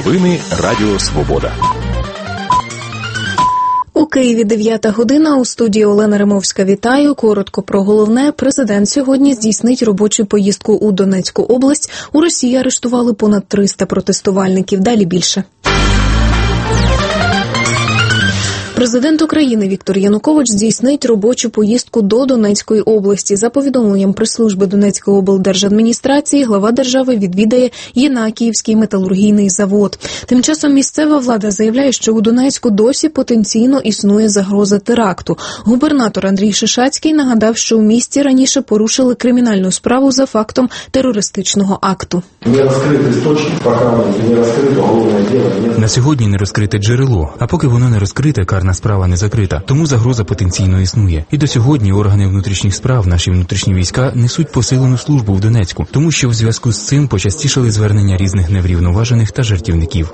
Новини Радіо Свобода. У Києві 9 година, у студії Олена Римовська. Вітаю. Коротко про головне. Президент сьогодні здійснить робочу поїздку у Донецьку область. У Росії арештували понад 300 протестувальників. Далі більше. Президент України Віктор Янукович здійснить робочу поїздку до Донецької області. За повідомленням прес-служби Донецької облдержадміністрації, глава держави відвідає Єнакіївський металургійний завод. Тим часом місцева влада заявляє, що у Донецьку досі потенційно існує загроза теракту. Губернатор Андрій Шишацький нагадав, що у місті раніше порушили кримінальну справу за фактом терористичного акту. На сьогодні не розкрите джерело, а поки воно не розкрите, карна справа не закрита, тому загроза потенційно існує. І до сьогодні органи внутрішніх справ, наші внутрішні війська, несуть посилену службу в Донецьку, тому що в зв'язку з цим почастішали звернення різних неврівноважених та жартівників.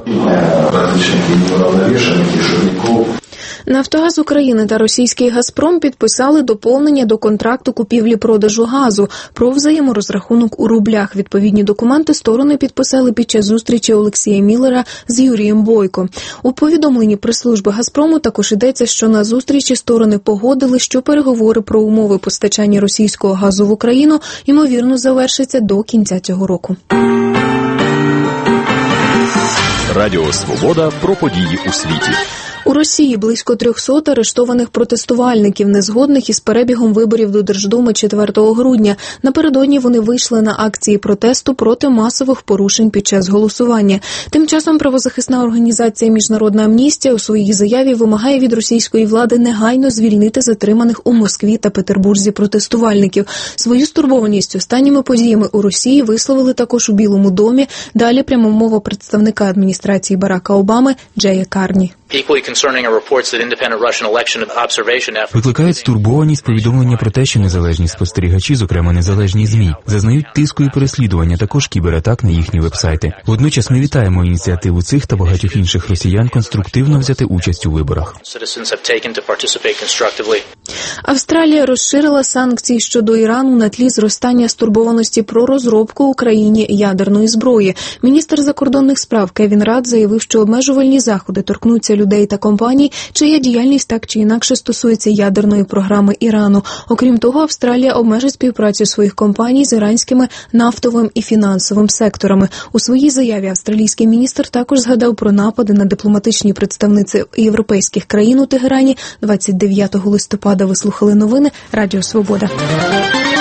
«Нафтогаз України» та російський «Газпром» підписали доповнення до контракту купівлі-продажу газу про взаєморозрахунок у рублях. Відповідні документи сторони підписали під час зустрічі Олексія Міллера з Юрієм Бойко. У повідомленні прес-служби «Газпрому» також йдеться, що на зустрічі сторони погодили, що переговори про умови постачання російського газу в Україну, ймовірно, завершаться до кінця цього року. Радіо Свобода про події у світі. У Росії близько 300 арештованих протестувальників, незгодних із перебігом виборів до Держдуми 4 грудня. Напередодні вони вийшли на акції протесту проти масових порушень під час голосування. Тим часом правозахисна організація «Міжнародна амністія» у своїй заяві вимагає від російської влади негайно звільнити затриманих у Москві та Петербурзі протестувальників. Свою стурбованість останніми подіями у Росії висловили також у Білому домі. Далі пряма мова представника адміністрації Барака Обами Джея Карні. Викликають стурбованість повідомлення про те, що незалежні спостерігачі, зокрема незалежні ЗМІ, зазнають тиску і переслідування, також кібератак на їхні вебсайти. Водночас ми вітаємо ініціативу цих та багатьох інших росіян конструктивно взяти участь у виборах. Австралія розширила санкції щодо Ірану на тлі зростання стурбованості про розробку Україні ядерної зброї. Міністр закордонних справ Кевін Радд заявив, що обмежувальні заходи торкнуться людей та компаній, чия діяльність так чи інакше стосується ядерної програми Ірану. Окрім того, Австралія обмежить співпрацю своїх компаній з іранськими нафтовим і фінансовим секторами. У своїй заяві австралійський міністр також згадав про напади на дипломатичні представниці європейських країн у Тегерані. 29 листопада ви слухали новини Радіо Свобода.